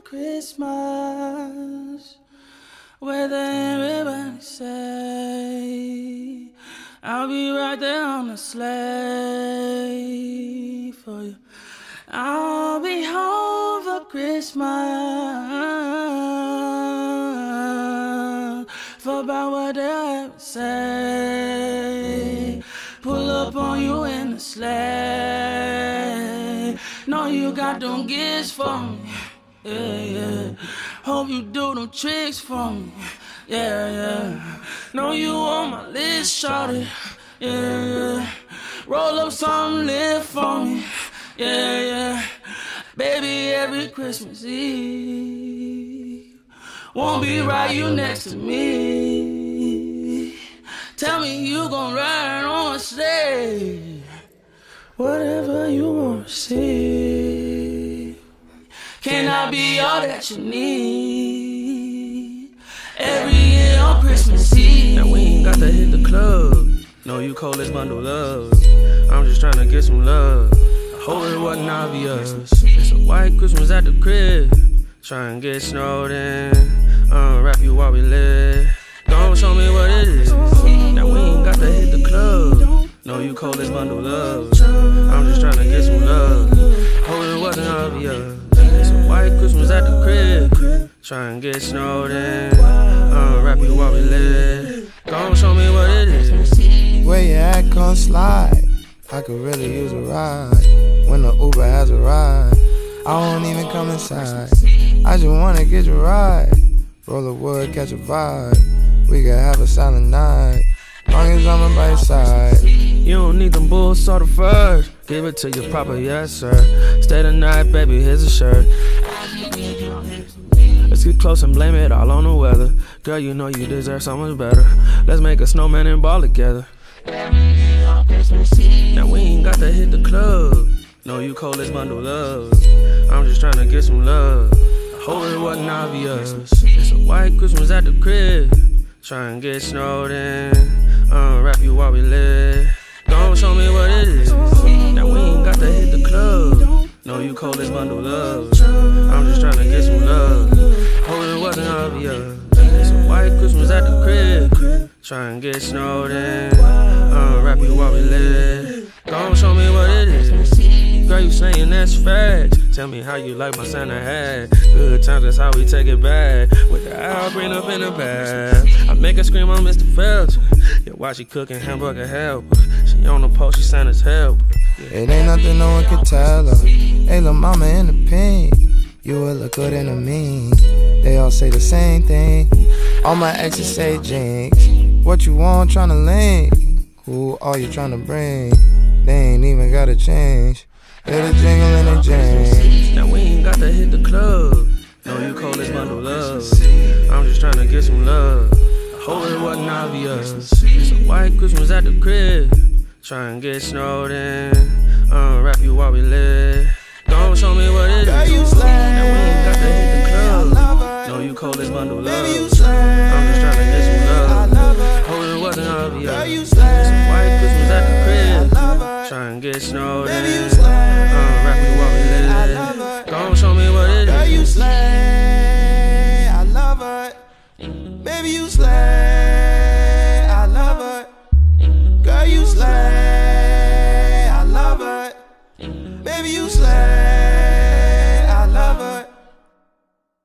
Christmas, whether everybody say, I'll be right there on the sleigh for you. I'll be home for Christmas, for about what they say. Pull up on you in the sleigh. Know you got them gifts for me, yeah, yeah. Hope you do them tricks for me, yeah, yeah. Know you on my list, shawty, yeah, yeah. Roll up something lit for me, yeah, yeah. Baby, every Christmas Eve won't be right, you next to me. Tell me you gon' ride on a sleigh, whatever you wanna see. Can I be all that you need? Every year on Christmas Eve. Now we ain't got to hit the club. No, you coldest bundle up. I'm just tryna get some love. I hope it wasn't obvious. It's a white Christmas at the crib. Try and get snowed in. Unwrap you while we live. Don't show me what it is. Now we ain't got to hit the club. No, you coldest bundle up. I'm just tryna get some love. Hope it wasn't obvious. It's a white Christmas at the crib. Try and get snowed in. Unwrap you while we live. Don't show me what it is. Where you at, come slide. I could really use a ride. When the Uber has arrived, I won't even come inside. I just wanna get your ride. Roll a wood, catch a vibe. We could have a silent night, long as I'm by your side. You don't need them bulls sort of first. Give it to you proper, yes sir. Stay the night, baby, here's a shirt. Let's get close and blame it all on the weather. Girl, you know you deserve so much better. Let's make a snowman and ball together. Now we ain't got to hit the club. No, you coldest bundle up. I'm just tryna get some love. I hope it wasn't obvious. It's a white Christmas at the crib. Try and get snowed in. Unwrap you while we live. Don't show me what it is. Now we ain't got to hit the club. No, you coldest bundle up. I'm just tryna get some love. Hope it wasn't obvious. It's a white Christmas at the crib. Try and get snowed in. Unwrap you while we live. Don't show me what it is. Girl, you saying that's facts. Tell me how you like my Santa hat. Good times, that's how we take it back. With the Al Green up in the bag. I make her scream on Mr. Phelps. Yeah, while she cooking hamburger help. She on the post, she Santa's help. Yeah. It ain't nothing no one can tell her. Hey, lil' mama in the pink. You will look good in a mean. They all say the same thing. All my exes say jinx. What you want, tryna link? Who are you tryna bring? They ain't even gotta change. They're the jingle and the change. Now we ain't got to hit the club. No, you coldest bundle up. I'm just tryna get some love. I hope it wasn't obvious. It's a white Christmas at the crib. Try and get snowed in. Unwrap you while we live. Don't show me what it is. Now we ain't got to hit the club. No, you coldest bundle up. I'm just tryna get some love. Hope it wasn't obvious. It's a white Christmas at the crib. Try and get snowed in. Unwrap you while we live. Don't show me what it is. Girl, you slay, I love her. Baby, you slay, I love her. Girl, you slay, I love her. Baby, you slay.